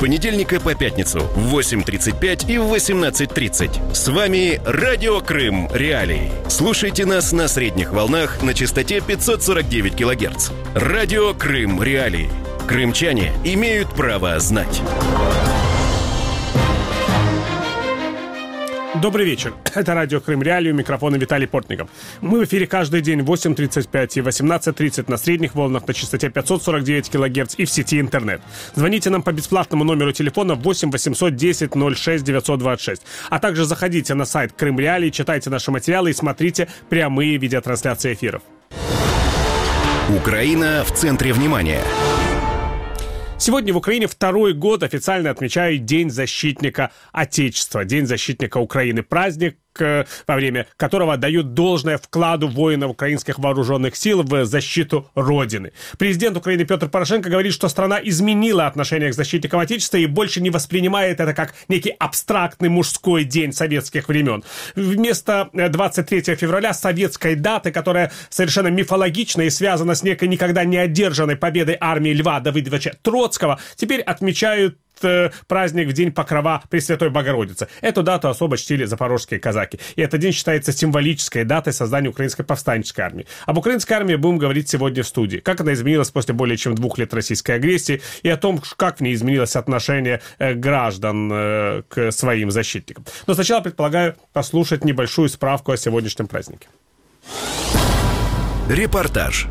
понедельника по пятницу в 8:35 и в 18:30. С вами Радио Крым Реалии. Слушайте нас на средних волнах на частоте 549 кГц. Радио Крым Реалии. Крымчане имеют право знать. Добрый вечер. Это радио Крым Реалии, у микрофона Виталий Портников. Мы в эфире каждый день в 8:35 и 18:30 на средних волнах на частоте 549 кГц и в сети интернет. Звоните нам по бесплатному номеру телефона 8 810 06 926. А также заходите на сайт Крым Реалии, читайте наши материалы и смотрите прямые видеотрансляции эфиров. Украина в центре внимания. Сегодня в Украине второй год официально отмечают День защитника Отечества, День защитника Украины. Праздник, во время которого отдают должное вкладу воинов украинских вооруженных сил в защиту Родины. Президент Украины Петр Порошенко говорит, что страна изменила отношение к защитникам Отечества и больше не воспринимает это как некий абстрактный мужской день советских времен. Вместо 23 февраля советской даты, которая совершенно мифологична и связана с некой никогда не одержанной победой армии Льва Давыдовича Троцкого, теперь отмечают праздник в День Покрова Пресвятой Богородицы. Эту дату особо чтили запорожские казаки. И этот день считается символической датой создания Украинской повстанческой армии. Об украинской армии будем говорить сегодня в студии. Как она изменилась после более чем 2 лет российской агрессии и о том, как в ней изменилось отношение граждан к своим защитникам. Но сначала предполагаю послушать небольшую справку о сегодняшнем празднике. Репортаж.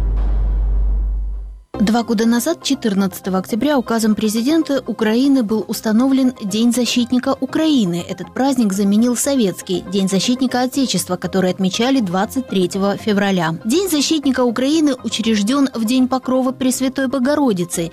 2 года назад, 14 октября, указом президента Украины был установлен День защитника Украины. Этот праздник заменил советский День защитника Отечества, который отмечали 23 февраля. День защитника Украины учрежден в День Покрова Пресвятой Богородицы.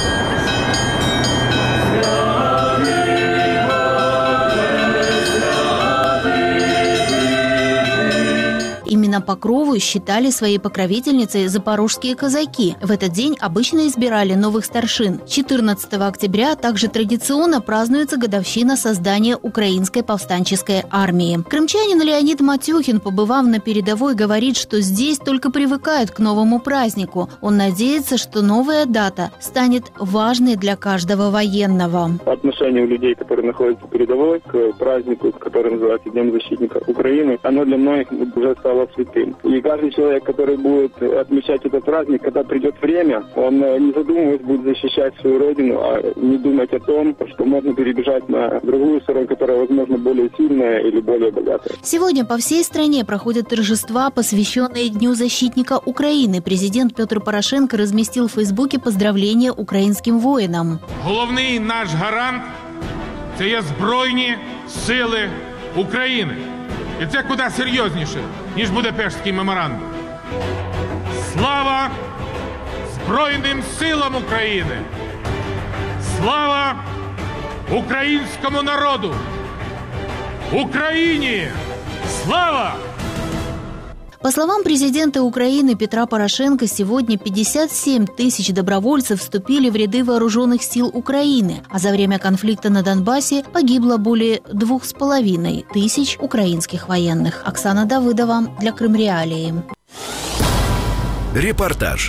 Именно Покрову считали своей покровительницей запорожские казаки. В этот день обычно избирали новых старшин. 14 октября также традиционно празднуется годовщина создания Украинской повстанческой армии. Крымчанин Леонид Матюхин, побывав на передовой, говорит, что здесь только привыкают к новому празднику. Он надеется, что новая дата станет важной для каждого военного. Отношение у людей, которые находятся передовой, к празднику, который называется Днем защитника Украины, оно для многих уже стало святым. И каждый человек, который будет отмечать этот праздник, когда придет время, он, не задумываясь, будет защищать свою родину, а не думать о том, что можно перебежать на другую сторону, которая, возможно, более сильная или более богатая. Сегодня по всей стране проходят торжества, посвященные Дню защитника Украины. Президент Петр Порошенко разместил в Фейсбуке поздравления украинским воинам. Головний наш гарант – це є Збройні сили України. І це куди серйозніше, ніж Будапештський меморандум. Слава Збройним силам України! Слава українському народу! Україні! Слава! По словам президента Украины Петра Порошенко, сегодня 57 тысяч добровольцев вступили в ряды вооруженных сил Украины, а за время конфликта на Донбассе погибло более 2,5 тысяч украинских военных. Оксана Давыдова для Крым Реалии. Репортаж.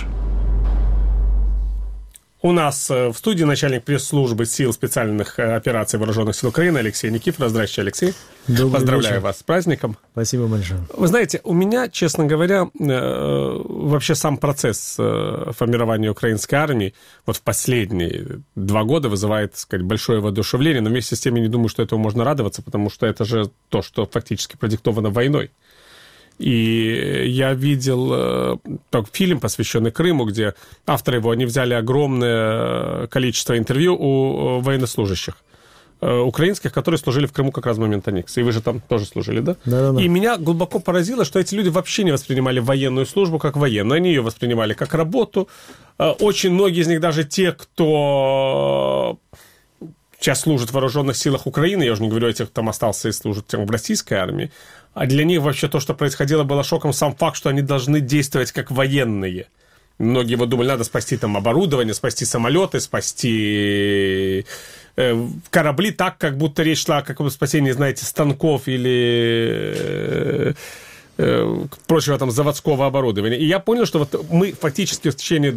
У нас в студии начальник пресс-службы сил специальных операций Вооруженных сил Украины Алексей Никифоров. Здравствуйте, Алексей. Добрый Поздравляю вечер. вас с праздником. Спасибо большое. Вы знаете, у меня, честно говоря, вообще сам процесс формирования украинской армии вот в последние 2 года вызывает, так сказать, большое воодушевление, но вместе с тем я не думаю, что этому можно радоваться, потому что это же то, что фактически продиктовано войной. И я видел фильм, посвященный Крыму, где авторы его, они взяли огромное количество интервью у военнослужащих украинских, которые служили в Крыму как раз в момент аннексии. И вы же там тоже служили, да? Да. И меня глубоко поразило, что эти люди вообще не воспринимали военную службу как военную. Они ее воспринимали как работу. Очень многие из них, даже те, кто сейчас служит в вооруженных силах Украины, я уже не говорю о тех, кто там остался и служит в российской армии, а для них вообще то, что происходило, было шоком сам факт, что они должны действовать как военные. Многие вот думали, надо спасти там оборудование, спасти самолеты, спасти корабли так, как будто речь шла о каком-то спасении, знаете, станков или прочего там заводского оборудования. И я понял, что вот мы фактически в течение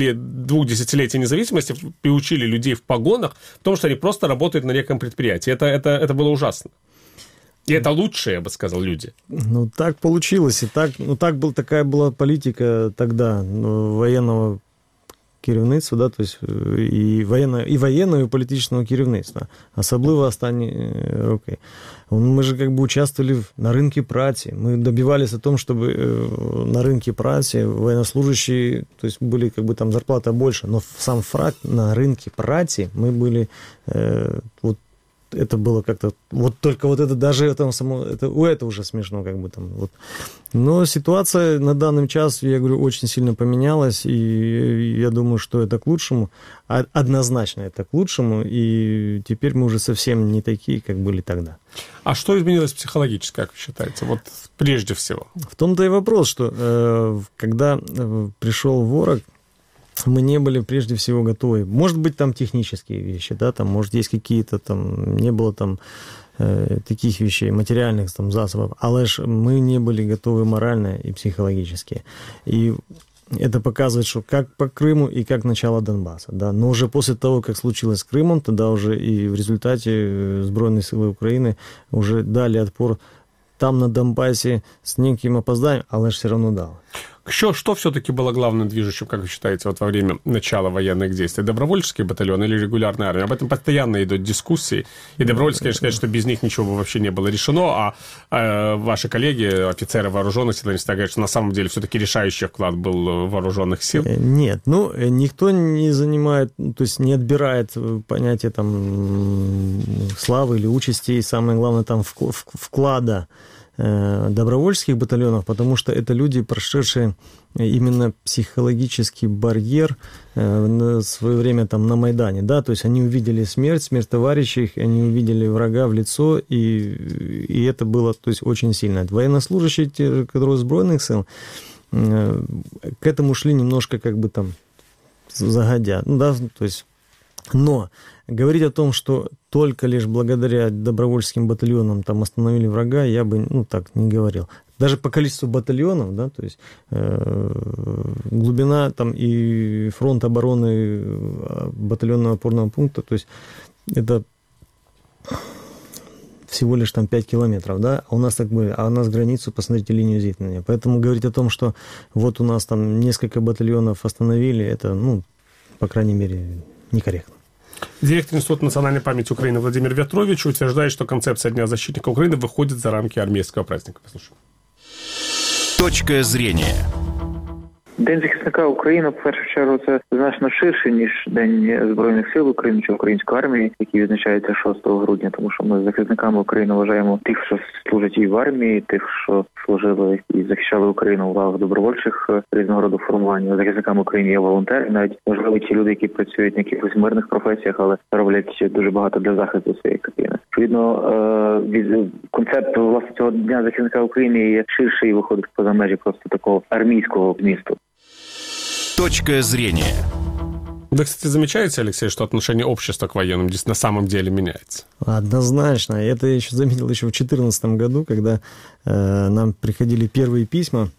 2 десятилетий независимости приучили людей в погонах в том, что они просто работают на неком предприятии. Это было ужасно. И это лучшие, я бы сказал, люди. Ну, так получилось. И такая была политика тогда военного керівництва, да, то есть і воєнного, і політичного керівництва, особливо останні роки. Мы же как бы участвовали на рынке праці. Мы добивались о том, чтобы на рынке праці военнослужащие, то есть были как бы там зарплата больше, но сам факт на рынке праці мы были вот это было как-то, вот только вот это даже там само, это уже смешно как бы там вот. Но ситуация на данный час, я говорю, очень сильно поменялась, и я думаю, что это к лучшему, однозначно это к лучшему, и теперь мы уже совсем не такие, как были тогда. А что изменилось психологически, как вы считаете, вот прежде всего? В том-то и вопрос, что когда пришел ворог, мы не были прежде всего готовы. Может быть, там технические вещи, да, там, может, есть какие-то там, не было там таких вещей, материальных там засобов, але ж мы не были готовы морально и психологически. И это показывает, что как по Крыму и как начало Донбасса, да. Но уже после того, как случилось с Крымом, тогда уже и в результате Збройные силы Украины уже дали отпор там на Донбассе с неким опозданием, але ж все равно дали. Что все-таки было главным движущим, как вы считаете, вот во время начала военных действий? Добровольческие батальоны или регулярная армия? Об этом постоянно идут дискуссии. И добровольцы, конечно, сказать, что без них ничего бы вообще не было решено, а ваши коллеги, офицеры вооруженных сил, они всегда говорят, что на самом деле все-таки решающий вклад был в вооруженных сил. Нет, никто не занимает, то есть не отбирает понятие там славы или участи, и самое главное там вклада добровольческих батальонов, потому что это люди, прошедшие именно психологический барьер в свое время там на Майдане, да, то есть они увидели смерть товарищей, они увидели врага в лицо, и это было, то есть, очень сильно. Военнослужащие, которые Збройных сил, к этому шли немножко как бы там загодя, ну, да, то есть, но говорить о том, что только лишь благодаря добровольческим батальонам там остановили врага, я бы, так не говорил. Даже по количеству батальонов, да, то есть глубина там и фронт обороны батальонного опорного пункта, то есть это всего лишь там 5 километров, да, а у нас границу, посмотрите, линию зіткнення. Поэтому говорить о том, что вот у нас там несколько батальонов остановили, это, по крайней мере, некорректно. Директор Института национальной памяти Украины Владимир В'ятрович утверждает, что концепция Дня защитника Украины выходит за рамки армейского праздника. Послушаем. Точка зрения. День захисника України, в першу чергу, це значно ширше, ніж День Збройних сил України чи Української армії, який відзначається 6 грудня, тому що ми захисниками України вважаємо тих, що служать і в армії, тих, що служили і захищали Україну в лавах добровольчих різного роду формувань. Захисниками України є волонтери, навіть, можливо, ті люди, які працюють на якихось мирних професіях, але роблять дуже багато для захисту своєї країни. Відповідно, концепт, власне, цього Дня захисника України є ширший і виходить поза межі просто такого армійського змісту. Точка зрения. Вы, кстати, замечаете, Алексей, что отношение общества к военным на самом деле меняется? Однозначно. Это я еще заметил еще в 2014 году, когда нам приходили первые письма,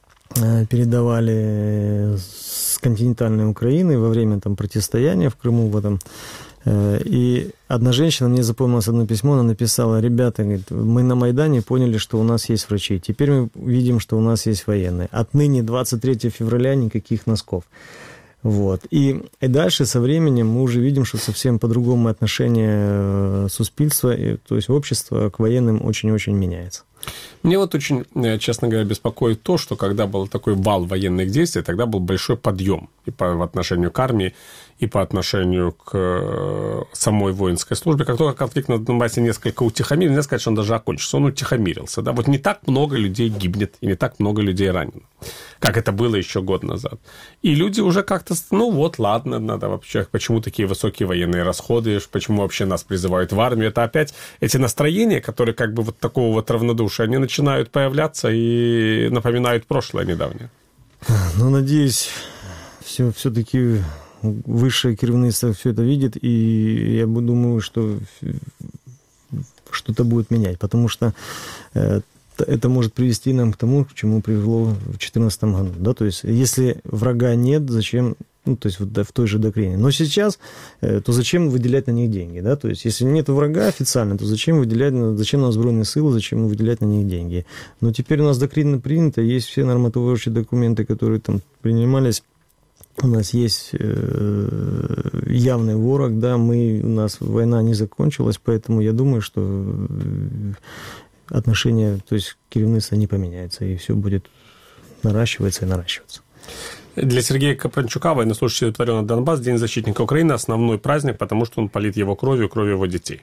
передавали с континентальной Украины во время там противостояния в Крыму в этом. И одна женщина, мне запомнилось одно письмо, она написала: ребята, говорит, мы на Майдане поняли, что у нас есть врачи, теперь мы видим, что у нас есть военные. Отныне 23 февраля никаких носков. Вот. И дальше со временем мы уже видим, что совсем по-другому отношение суспільства, то есть общество к военным очень-очень меняется. Мне вот очень, честно говоря, беспокоит то, что когда был такой вал военных действий, тогда был большой подъем и по отношению к армии, и по отношению к самой воинской службе. Как только конфликт на Донбассе несколько утихомирил, нельзя сказать, что он даже окончился, он утихомирился. Да? Вот не так много людей гибнет, и не так много людей ранено, как это было еще год назад. И люди уже как-то, ладно, надо вообще, почему такие высокие военные расходы, почему вообще нас призывают в армию. Это опять эти настроения, которые как бы вот такого вот равнодушия, они начинают появляться и напоминают прошлое недавнее. Надеюсь, все-таки высшее керівництво все это видит, и я думаю, что что-то будет менять, потому что это может привести нам к тому, к чему привело в 2014 году. Да? То есть, если врага нет, зачем... Ну, то есть, в той же докрине. Но сейчас, то зачем выделять на них деньги? Да? То есть, если нет врага официально, то зачем нам Збройные силы, зачем выделять на них деньги? Но теперь у нас доктрина принята, есть все нормотворческие документы, которые там принимались. У нас есть явный ворог, да, у нас война не закончилась, поэтому я думаю, что отношение, то есть керівництва не поменяется, и все будет наращиваться и наращиваться. Для Сергея Капранчука, военнослужащего удовлетворенного Донбасс, День защитника Украины – основной праздник, потому что он полит его кровью его детей.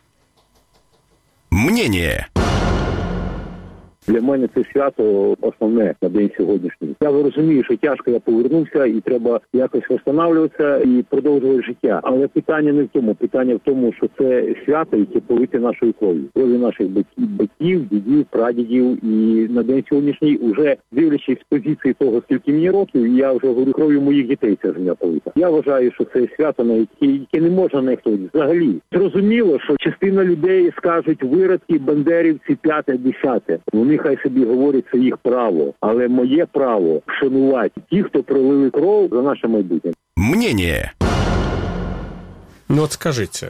Мнение. Для мене це свято основне на день сьогоднішній. Я розумію, що тяжко я повернувся і треба якось встановлюватися і продовжувати життя. Але питання не в тому. Питання в тому, що це свято, яке полите нашою кров'ю. Кров'ю наших батьків, дідів, прадідів. І на день сьогоднішній, уже дивлячись з позиції того, скільки мені років, я вже говорю, кров'ю моїх дітей ця земля полита. Я вважаю, що це свято, на яке не можна нехтувати взагалі. Зрозуміло, що частина людей скажуть виродки, бандерівці, 5-10. Вони хай собі говорять, це їх право. Але моє право вшанувати ті, хто пролили кров за наше майбутнє. Мнение. Ну вот скажите,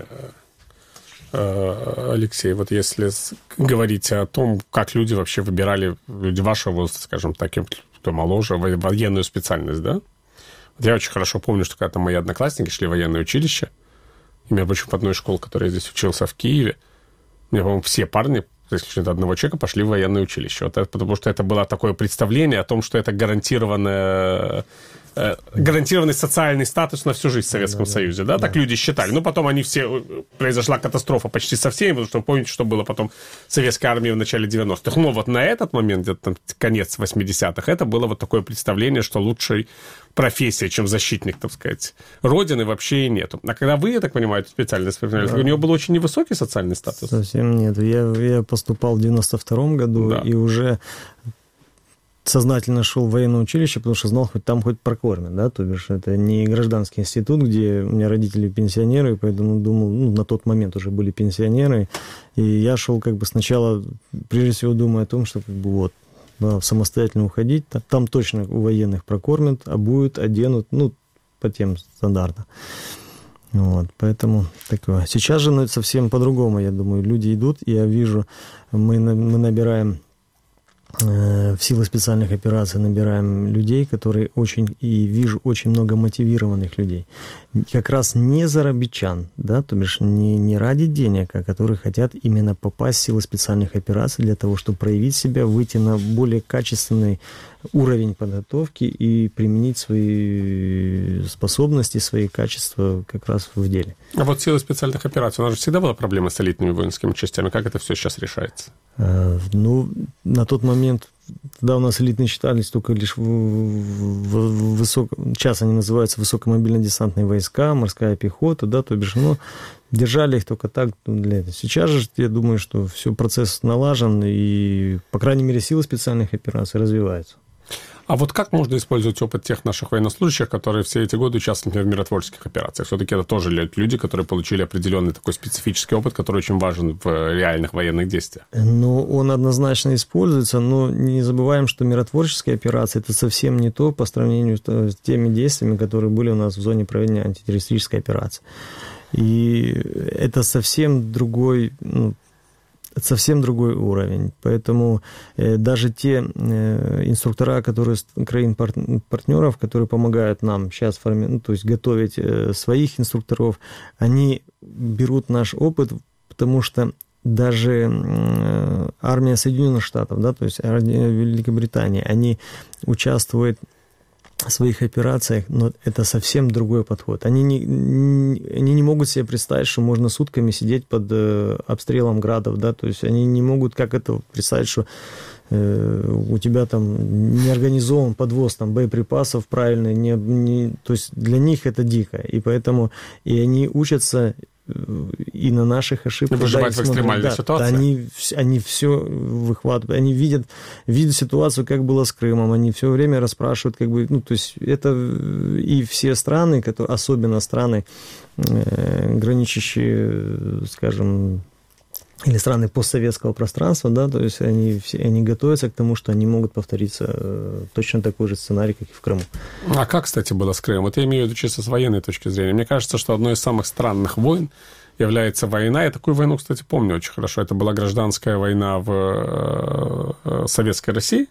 Алексей, вот если говорить о том, как люди вообще выбирали, люди вашего возраста, скажем так, кто моложе, военную специальность, да? Вот я очень хорошо помню, что когда-то мои одноклассники шли в военное училище, и меня, причем, в одной из школ, которой я здесь учился в Киеве, у меня, по-моему, все парни, за исключением одного человека, пошли в военное училище. Вот это, потому что это было такое представление о том, что это гарантированный социальный статус на всю жизнь в Советском Союзе. Да? Так люди считали. Но потом они все... Произошла катастрофа почти со всеми, потому что вы помните, что было потом в Советской армии в начале 90-х. Но вот на этот момент, где-то конец 80-х, это было вот такое представление, что лучшей профессии, чем защитник, так сказать, Родины вообще и нету. А когда вы, я так понимаю, эту специальность применяли, у него был очень невысокий социальный статус? Совсем нет. Я поступал в 92-м году, да. И уже сознательно шел в военное училище, потому что знал, там хоть прокормят, да, то бишь это не гражданский институт, где у меня родители пенсионеры, поэтому думал, на тот момент уже были пенсионеры, и я шел как бы сначала, прежде всего, думая о том, что как бы вот, да, самостоятельно уходить, там точно у военных прокормят, обуют, оденут, по тем стандартам. Вот, поэтому такое. Сейчас же совсем по-другому, я думаю, люди идут, и я вижу, мы набираем в силы специальных операций набираем людей, которые вижу очень много мотивированных людей. Как раз не зарабичан, да, то бишь не ради денег, а которые хотят именно попасть в силы специальных операций для того, чтобы проявить себя, выйти на более качественный уровень подготовки и применить свои способности, свои качества как раз в деле. А вот силы специальных операций, у нас же всегда была проблема с элитными воинскими частями. Как это все сейчас решается? На тот момент, тогда у нас элитные считались только лишь сейчас они называются высокомобильно-десантные войска, морская пехота, да, то бишь, держали их только так для этого. Сейчас же, я думаю, что все, процесс налажен, и, по крайней мере, силы специальных операций развиваются. А вот как можно использовать опыт тех наших военнослужащих, которые все эти годы участвовали, например, в миротворческих операциях? Все-таки это тоже люди, которые получили определенный такой специфический опыт, который очень важен в реальных военных действиях. Он однозначно используется, но не забываем, что миротворческие операции – это совсем не то по сравнению с теми действиями, которые были у нас в зоне проведения антитеррористической операции. И это совсем другой уровень. Поэтому даже те инструктора, которые краин-партнеров, которые помогают нам сейчас готовить своих инструкторов, они берут наш опыт, потому что даже армия Соединенных Штатов, да, то есть армия Великобритании, они участвуют в своих операциях, но это совсем другой подход. Они не могут себе представить, что можно сутками сидеть под обстрелом градов, да, то есть они не могут как это представить, что у тебя там не организован подвоз там боеприпасов правильный, то есть для них это дико, и поэтому и они учатся и на наших ошибках. Выживать в экстремальной ситуации. Они все выхватывают, они видят ситуацию, как было с Крымом, они все время расспрашивают, то есть это и все страны, особенно страны, граничащие, скажем, или страны постсоветского пространства, да, то есть они готовятся к тому, что они могут повториться точно такой же сценарий, как и в Крыму. А как, кстати, было с Крымом? Вот я имею в виду чисто с военной точки зрения. Мне кажется, что одной из самых странных войн является война. Я такую войну, кстати, помню очень хорошо. Это была гражданская война в Советской России,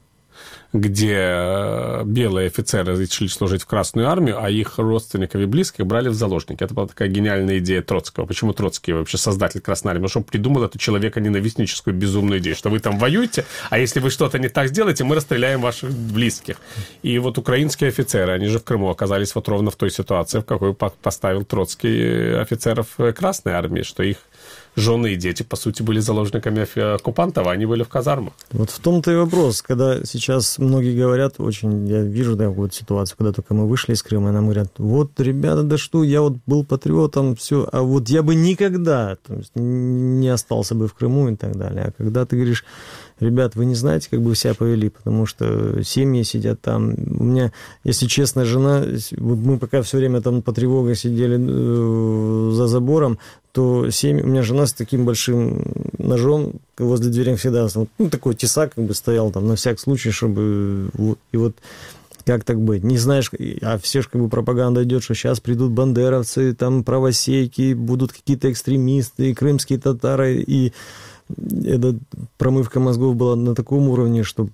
где белые офицеры шли служить в Красную армию, а их родственников и близких брали в заложники. Это была такая гениальная идея Троцкого. Почему Троцкий вообще создатель Красной армии? Потому что он придумал эту человеконенавистническую безумную идею, что вы там воюете, а если вы что-то не так сделаете, мы расстреляем ваших близких. И вот украинские офицеры, они же в Крыму оказались вот ровно в той ситуации, в какой поставил Троцкий офицеров Красной армии, что их жены и дети, по сути, были заложниками оккупантов, а они были в казармах. Вот в том-то и вопрос, когда сейчас многие говорят, очень, я вижу такую вот ситуацию, когда только мы вышли из Крыма, и нам говорят, вот, ребята, да что, я вот был патриотом, все, а вот я бы никогда не остался бы в Крыму и так далее. А когда ты говоришь, ребят, вы не знаете, как бы вы себя повели, потому что семьи сидят там. У меня, если честно, жена, вот мы пока все время там по тревоге сидели за забором, то у меня жена с таким большим ножом возле дверей всегда, ну, такой тесак как бы стоял там на всякий случай, чтобы... И вот как так быть? Не знаешь, а все же как бы пропаганда идет, что сейчас придут бандеровцы, там правосейки, будут какие-то экстремисты, крымские татары, и эта промывка мозгов была на таком уровне, что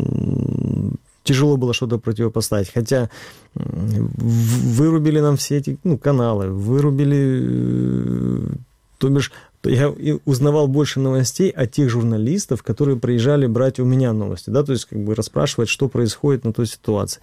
тяжело было что-то противопоставить. Хотя вырубили нам все эти каналы, вырубили... То бишь, я узнавал больше новостей от тех журналистов, которые приезжали брать у меня новости, да, то есть как бы расспрашивать, что происходит на той ситуации.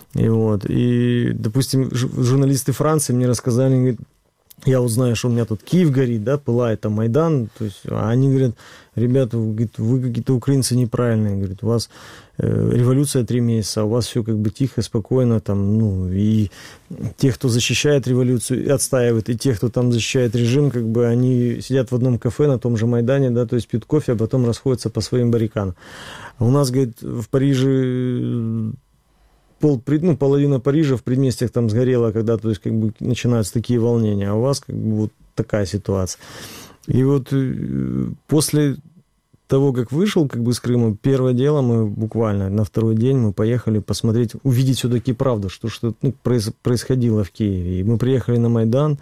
И, допустим, журналисты Франции мне рассказали, говорят, я узнаю, что у меня тут Киев горит, да, пылает там Майдан, то есть, а они говорят, ребята, вы какие-то украинцы неправильные, говорят, у вас революция 3 месяца, а у вас все как бы тихо, спокойно, там, и те, кто защищает революцию и отстаивает, и те, кто там защищает режим, как бы они сидят в одном кафе на том же Майдане, да, то есть пьют кофе, а потом расходятся по своим баррикадам. А у нас, говорит, в Париже... половина Парижа в предместьях там сгорела, когда, то есть, как бы начинаются такие волнения, а у вас как бы вот такая ситуация. И вот после того, как вышел как бы из Крыма, первое дело мы буквально на второй день мы поехали посмотреть, увидеть все-таки правду, что происходило в Киеве. И мы приехали на Майдан.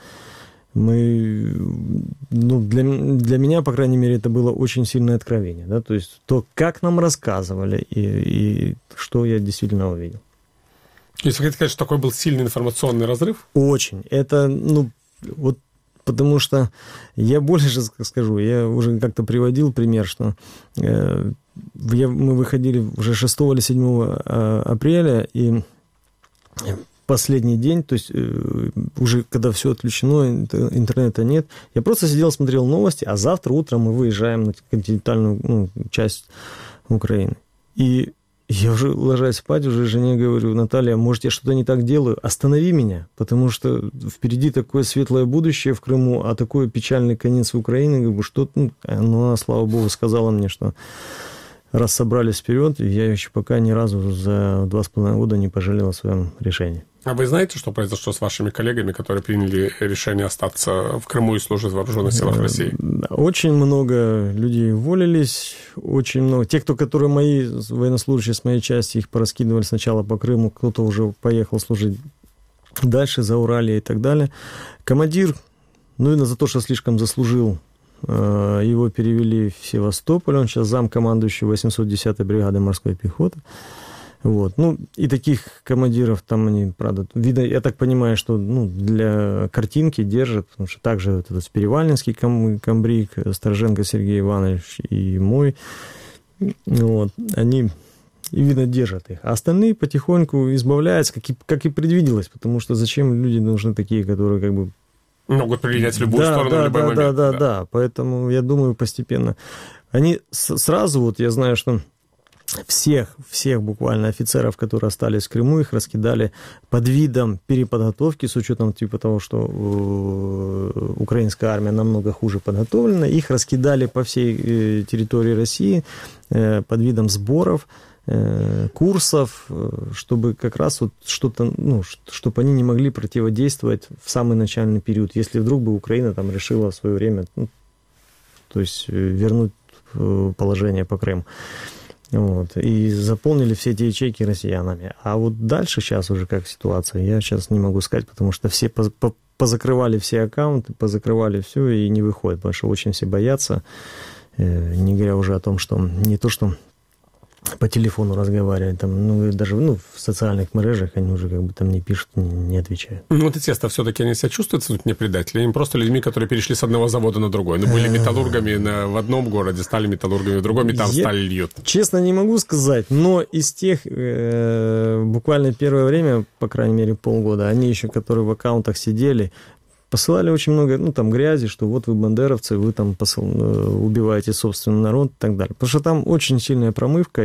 Для меня, по крайней мере, это было очень сильное откровение. Да? То есть то, как нам рассказывали и что я действительно увидел. Если хотите сказать, что такой был сильный информационный разрыв? Очень. Это, вот потому что я больше скажу, я уже как-то приводил пример, что мы выходили уже 6 или 7 апреля, и последний день, то есть уже когда все отключено, интернета нет, я просто сидел, смотрел новости, а завтра утром мы выезжаем на континентальную часть Украины. И я уже, ложась спать, уже жене говорю, Наталья, может, я что-то не так делаю? Останови меня, потому что впереди такое светлое будущее в Крыму, а такой печальный конец в Украине, как бы, что... она, слава богу, сказала мне, что раз собрались вперед, я еще пока ни разу за 2,5 года не пожалел о своем решении. А вы знаете, что произошло с вашими коллегами, которые приняли решение остаться в Крыму и служить в вооруженных силах России? Очень много людей уволились, очень много. Те, которые мои военнослужащие с моей части, их пораскидывали сначала по Крыму, кто-то уже поехал служить дальше, за Уралье и так далее. Командир, за то, что слишком заслужил, его перевели в Севастополь, он сейчас замкомандующий 810-й бригады морской пехоты. Вот. И таких командиров там они, правда, видно, я так понимаю, что для картинки держат, потому что также этот Перевальнинский комбриг, Стороженко Сергей Иванович и мой, вот, они, видно, держат их. А остальные потихоньку избавляются, как и предвиделось, потому что зачем люди нужны такие, которые как бы... могут прилететь в любую сторону в любой момент. Да, поэтому я думаю, постепенно. Они сразу, вот я знаю, что всех буквально офицеров, которые остались в Крыму, их раскидали под видом переподготовки, с учетом типа того, что украинская армия намного хуже подготовлена, их раскидали по всей территории России под видом сборов, курсов, чтобы как раз вот что-то, чтобы они не могли противодействовать в самый начальный период, если вдруг бы Украина там решила в свое время то есть вернуть положение по Крыму. Вот, и заполнили все эти ячейки россиянами. А вот дальше сейчас уже как ситуация, я сейчас не могу сказать, потому что все позакрывали все аккаунты, позакрывали все и не выходят, потому что очень все боятся, не говоря уже о том, что не то, что по телефону разговаривать, там, ну, даже в социальных мережах они уже как бы там не пишут, не отвечают. Ну, вот эти теста все-таки они себя чувствуют не предатели, они просто людьми, которые перешли с одного завода на другой. Ну, были металлургами в одном городе, стали металлургами в другом, и там стали льют. Честно не могу сказать, но из тех, буквально первое время, по крайней мере полгода, они еще, которые в аккаунтах сидели, посылали очень много, ну, там, грязи, что вот вы бандеровцы, вы там убиваете собственный народ и так далее. Потому что там очень сильная промывка,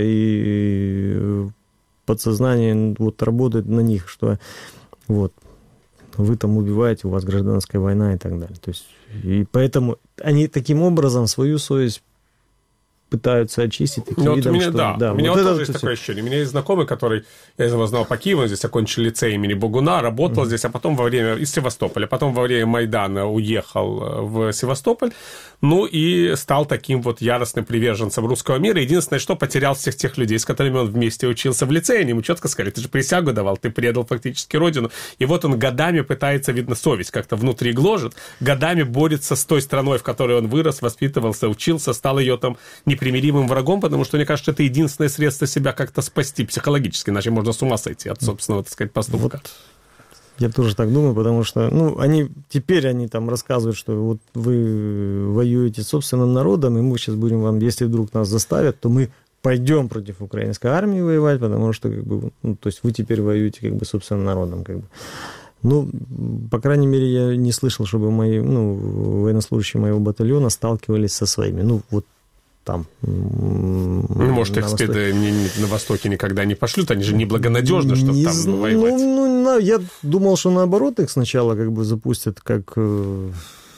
и подсознание вот работает на них, что вот вы там убиваете, у вас гражданская война и так далее. То есть, и поэтому они таким образом свою совесть пытаются очистить таким вот видом, у меня, что... Да, у меня вот тоже есть такое ощущение. У меня есть знакомый, который, я его знал по Киеву, здесь окончил лицей имени Богуна, работал здесь, а потом во время... из Севастополя, потом во время Майдана уехал в Севастополь, ну и стал таким вот яростным приверженцем русского мира. Единственное, что потерял всех тех людей, с которыми он вместе учился в лицее. Они ему четко сказали, ты же присягу давал, ты предал фактически родину. И вот он годами пытается, видно, совесть как-то внутри гложет, годами борется с той страной, в которой он вырос, воспитывался, учился, стал ее там непримиримым врагом, потому что, мне кажется, это единственное средство себя как-то спасти психологически, иначе можно с ума сойти от собственного, так сказать, поступка. Вот. Я тоже так думаю, потому что, ну, теперь они там рассказывают, что вот вы воюете с собственным народом, и мы сейчас будем вам, если вдруг нас заставят, то мы пойдем против украинской армии воевать, потому что, как бы, ну, то есть вы теперь воюете, как бы, собственным народом, как бы. Ну, по крайней мере, я не слышал, чтобы мои, военнослужащие моего батальона сталкивались со своими, ну, вот там. Может, их на Востоке никогда не пошлют, они же неблагонадежны, чтобы там воевать. Я думал, что наоборот их сначала как бы запустят как... Вы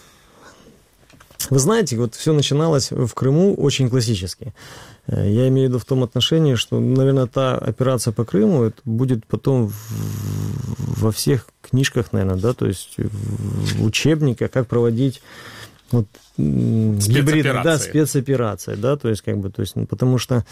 знаете, вот все начиналось в Крыму очень классически. Я имею в виду в том отношении, что, наверное, та операция по Крыму это будет потом во всех книжках, наверное, да, то есть в учебниках, как проводить вот, спецоперация, да, то есть, как бы, то есть, потому что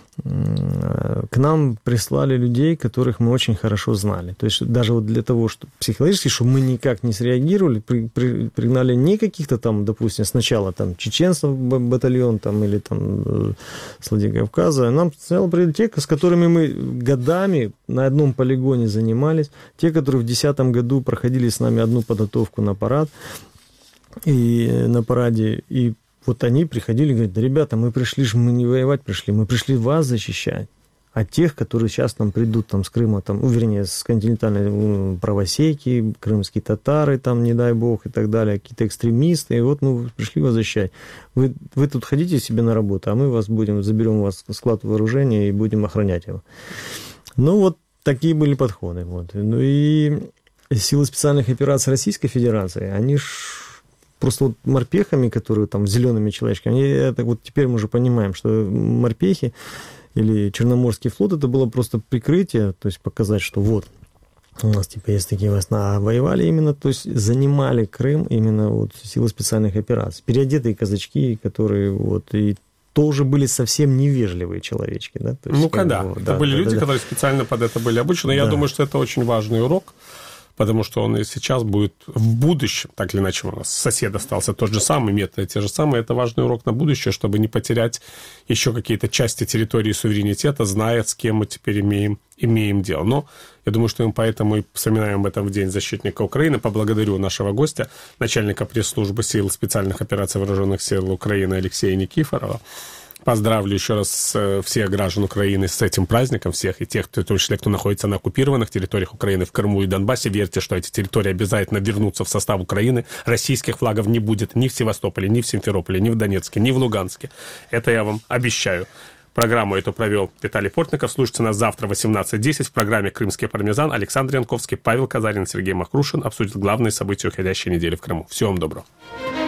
к нам прислали людей, которых мы очень хорошо знали. То есть даже вот для того, что психологически, чтобы мы никак не среагировали, пригнали не каких-то там, допустим, сначала там чеченцев батальон там, или там с Владикавказа, нам сначала пришли те, с которыми мы годами на одном полигоне занимались, те, которые в 2010 году проходили с нами одну подготовку на парад, и на параде, и вот они приходили и говорят, да, ребята, мы не воевать пришли, мы пришли вас защищать. А тех, которые сейчас там придут там, с Крыма, там, вернее, с континентальной правосеки, крымские татары, там, не дай бог, и так далее, какие-то экстремисты, и вот мы пришли вас защищать. Вы тут ходите себе на работу, а мы заберем у вас склад вооружения и будем охранять его. Ну, вот такие были подходы. Вот. Ну, и силы специальных операций Российской Федерации, они просто вот морпехами, которые там зелеными человечками, это вот теперь мы уже понимаем, что морпехи или Черноморский флот это было просто прикрытие, то есть показать, что вот у нас типа есть такие войска, а воевали именно, то есть занимали Крым именно вот силы специальных операций, переодетые казачки, которые вот и тоже были совсем невежливые человечки, да? То есть, ну-ка да, это были люди, которые специально под это были обучены. Я думаю, что это очень важный урок, потому что он и сейчас будет в будущем, так или иначе у нас сосед остался тот же самый, методы те же самые, это важный урок на будущее, чтобы не потерять еще какие-то части территории суверенитета, зная, с кем мы теперь имеем дело. Но я думаю, что мы поэтому и вспоминаем об этом в День защитника Украины. Поблагодарю нашего гостя, начальника пресс-службы сил специальных операций Вооруженных сил Украины Алексея Никифорова. Поздравлю еще раз всех граждан Украины с этим праздником, всех и тех, в том числе, кто находится на оккупированных территориях Украины, в Крыму и Донбассе. Верьте, что эти территории обязательно вернутся в состав Украины. Российских флагов не будет ни в Севастополе, ни в Симферополе, ни в Донецке, ни в Луганске. Это я вам обещаю. Программу эту провел Виталий Портников. Слушайте нас завтра в 18:10 в программе «Крымский пармезан». Александр Янковский, Павел Казарин, Сергей Махрушин обсудят главные события уходящей недели в Крыму. Всего вам доброго.